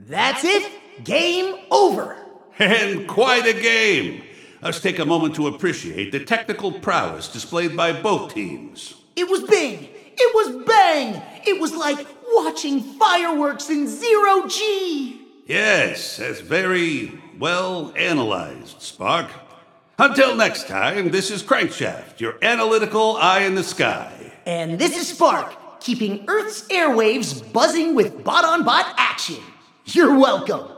That's it. Game over. And quite a game. Let's take a moment to appreciate the technical prowess displayed by both teams. It was big. It was bang. It was like watching fireworks in zero G. Yes, that's very well analyzed, Spark. Until next time, this is Crankshaft, your analytical eye in the sky. And this is Spark, keeping Earth's airwaves buzzing with bot-on-bot action. You're welcome.